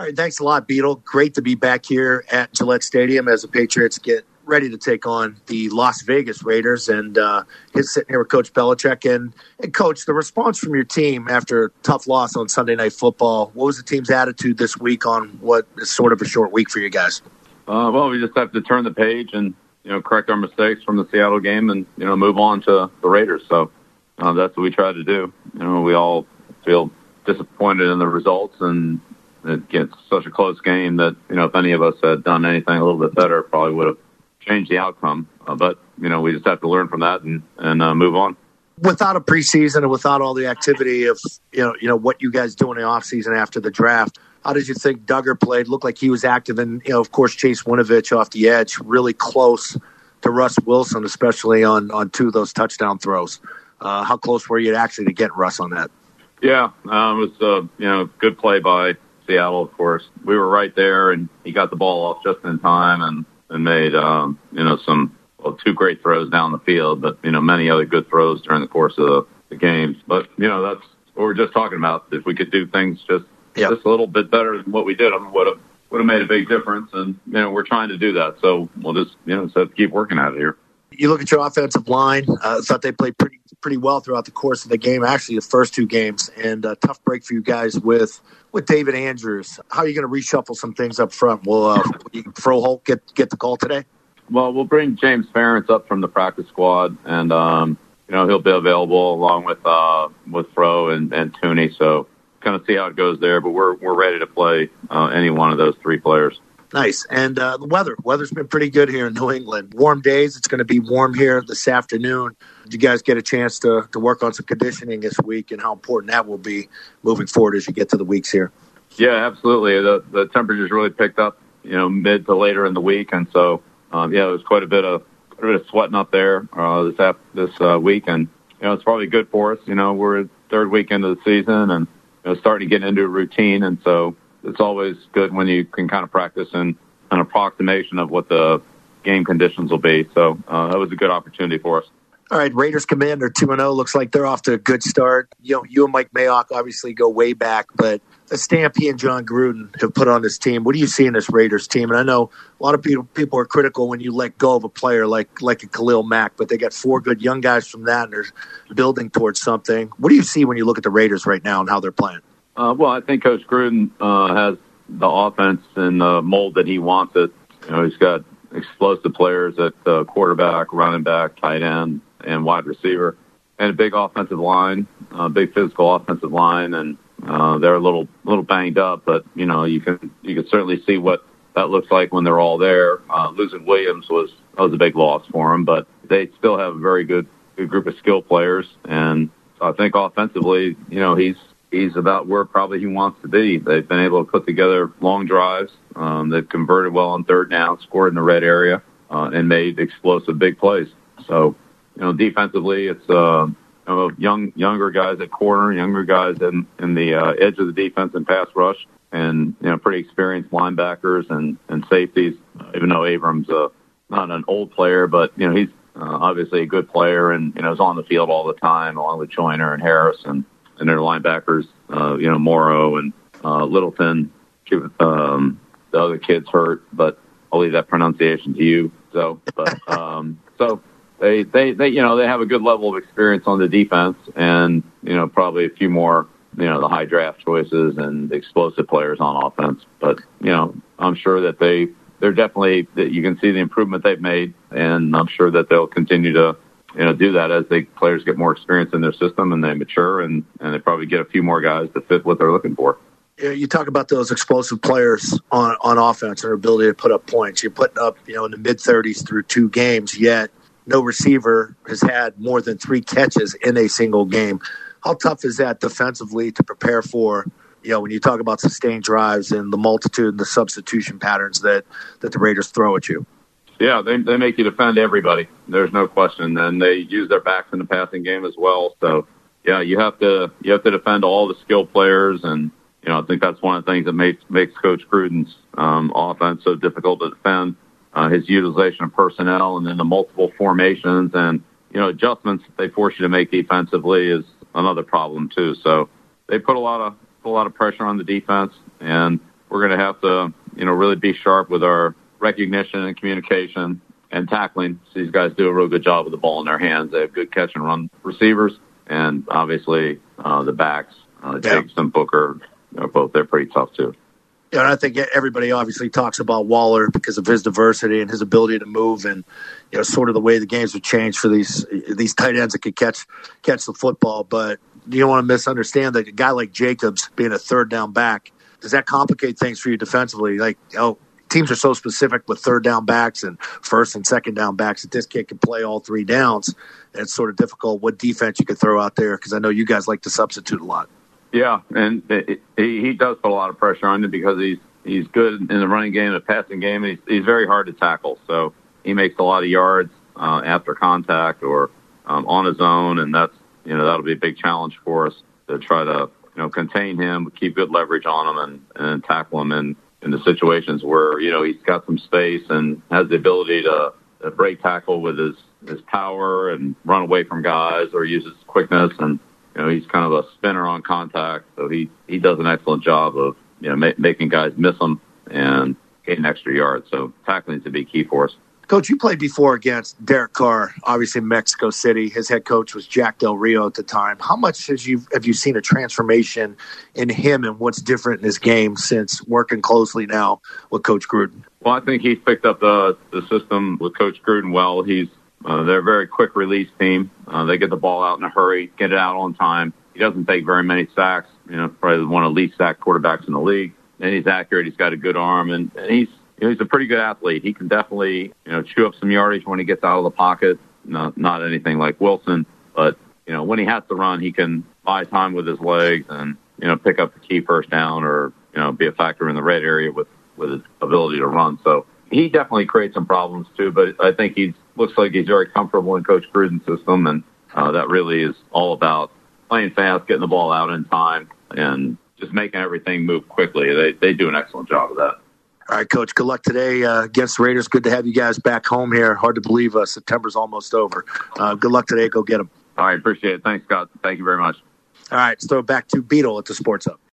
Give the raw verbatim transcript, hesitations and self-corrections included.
All right, thanks a lot, Beetle. Great to be back here at Gillette Stadium as the Patriots get ready to take on the Las Vegas Raiders. And uh, he's sitting here with Coach Belichick. And, and, Coach, the response from your team after a tough loss on Sunday Night Football, what was the team's attitude this week on what is sort of a short week for you guys? Uh, well, we just have to turn the page and, you know, correct our mistakes from the Seattle game and, you know, move on to the Raiders. So uh, that's what we tried to do. You know, we all feel disappointed in the results, and it gets such a close game that, you know, if any of us had done anything a little bit better, probably would have changed the outcome. Uh, but, you know, we just have to learn from that and, and uh, move on. Without a preseason and without all the activity of, you know, you know what you guys do in the offseason after the draft, how did you think Duggar played? Looked like he was active. And, you know, of course, Chase Winovich off the edge, really close to Russ Wilson, especially on, on two of those touchdown throws. Uh, how close were you actually to get Russ on that? Yeah, um, it was a, you know, good play by Seattle, of course. We were right there, and he got the ball off just in time and, and made, um, you know, some well, two great throws down the field, but, you know, many other good throws during the course of the, the games. But, you know, that's what we're just talking about. If we could do things just Yep. just a little bit better than what we did, I mean, would have would have made a big difference. And, you know, we're trying to do that. So we'll just, you know, just have to keep working at it here. You look at your offensive line. I uh, thought they played pretty pretty well throughout the course of the game, actually the first two games. And a tough break for you guys with with David Andrews. How are you going to reshuffle some things up front? Will uh, Froholt get, get the call today? Well, we'll bring James Ferentz up from the practice squad. And, um, you know, he'll be available along with uh, with Fro and, and Tooney. So kind of see how it goes there, but we're we're ready to play uh, any one of those three players. Nice. And uh, the weather. Weather's been pretty good here in New England. Warm days. It's going to be warm here this afternoon. Did you guys get a chance to, to work on some conditioning this week, and how important that will be moving forward as you get to the weeks here? Yeah, absolutely. The the temperatures really picked up, you know, mid to later in the week, and so um, yeah, it was quite a bit of quite a bit of sweating up there uh, this ap- this uh, week, and you know, it's probably good for us. You know, we're third week into the season, and you know, starting to get into a routine, and so it's always good when you can kind of practice in an approximation of what the game conditions will be. So uh, that was a good opportunity for us. All right, Raiders Commander two and oh. Looks like they're off to a good start. You know, you and Mike Mayock obviously go way back, but the stamp he and John Gruden have put on this team, what do you see in this Raiders team? And I know a lot of people people are critical when you let go of a player like like a Khalil Mack, but they got four good young guys from that, and they're building towards something. What do you see when you look at the Raiders right now and how they're playing? Uh, well, I think Coach Gruden uh, has the offense in the mold that he wants it. You know, he's got explosive players at uh, quarterback, running back, tight end, and wide receiver, and a big offensive line, a big physical offensive line, and uh, they're a little little banged up, but you know you can you can certainly see what that looks like when they're all there. Uh, losing Williams was was a big loss for them, but they still have a very good good group of skill players, and I think offensively, you know, he's he's about where probably he wants to be. They've been able to put together long drives. Um, they've converted well on third down, scored in the red area, uh, and made explosive big plays. So, you know, defensively, it's uh, you know, young, younger guys at corner, younger guys in, in the uh, edge of the defense and pass rush, and, you know, pretty experienced linebackers and, and safeties, even though Abrams uh, not an old player, but, you know, he's uh, obviously a good player and, you know, is on the field all the time, along with Joyner and Harris and, and their linebackers, uh, you know, Morrow and uh, Littleton. Um, the other kid's hurt, but I'll leave that pronunciation to you. So, but um, so they, they, they, you know, they have a good level of experience on the defense, and you know, probably a few more, you know, the high draft choices and explosive players on offense. But you know, I'm sure that they, they're definitely that you can see the improvement they've made, and I'm sure that they'll continue to, you know, do that as the players get more experience in their system and they mature, and, and they probably get a few more guys to fit what they're looking for. You talk about those explosive players on, on offense and their ability to put up points. You're putting up, you know, in the mid-thirties through two games, yet no receiver has had more than three catches in a single game. How tough is that defensively to prepare for, you know, when you talk about sustained drives and the multitude and the substitution patterns that, that the Raiders throw at you? Yeah, they they make you defend everybody. There's no question. And they use their backs in the passing game as well. So, yeah, you have to you have to defend all the skill players, and you know, I think that's one of the things that makes makes Coach Gruden's um, offense so difficult to defend. Uh, his utilization of personnel and then the multiple formations and, you know, adjustments that they force you to make defensively is another problem too. So they put a lot of put a lot of pressure on the defense, and we're going to have to, you know, really be sharp with our recognition and communication and tackling. So these guys do a real good job with the ball in their hands. They have good catch and run receivers, and obviously uh, the backs, uh, yeah. Jacobson, Booker, you know, both they're pretty tough too. Yeah, and I think everybody obviously talks about Waller because of his diversity and his ability to move, and you know, sort of the way the games have changed for these these tight ends that could catch catch the football. But you don't want to misunderstand that a guy like Jacobs being a third down back, does that complicate things for you defensively? Like, you know, teams are so specific with third down backs and first and second down backs that this kid can play all three downs. And it's sort of difficult what defense you could throw out there because I know you guys like to substitute a lot. Yeah, and it, he, he does put a lot of pressure on him because he's he's good in the running game, the passing game, and he's, he's very hard to tackle. So he makes a lot of yards uh, after contact or um, on his own, and that's you know that'll be a big challenge for us to try to you know contain him, keep good leverage on him, and, and tackle him in, in the situations where you know he's got some space and has the ability to, to break tackle with his, his power and run away from guys or use his quickness and. You know, he's kind of a spinner on contact, so he, he does an excellent job of, you know, ma- making guys miss him and getting extra yards. So tackling to be key for us. Coach, you played before against Derek Carr, obviously in Mexico City. His head coach was Jack Del Rio at the time. How much has you have you seen a transformation in him and what's different in his game since working closely now with Coach Gruden? Well, I think he's picked up the, the system with Coach Gruden well. He's Uh, they're a very quick release team. Uh, they get the ball out in a hurry, get it out on time. He doesn't take very many sacks. You know, probably one of the least sacked quarterbacks in the league. And he's accurate. He's got a good arm, and, and he's you know, he's a pretty good athlete. He can definitely you know chew up some yardage when he gets out of the pocket. Not not anything like Wilson, but you know when he has to run, he can buy time with his legs and you know pick up the key first down or you know be a factor in the red area with with his ability to run. So he definitely creates some problems too. But I think he's looks like he's very comfortable in Coach Gruden's system, and uh, that really is all about playing fast, getting the ball out in time, and just making everything move quickly. They they do an excellent job of that. All right, Coach, good luck today uh, against the Raiders. Good to have you guys back home here. Hard to believe uh, September's almost over. Uh, good luck today. Go get them. All right, appreciate it. Thanks, Scott. Thank you very much. All right, let's throw it back to Beetle at the Sports Hub.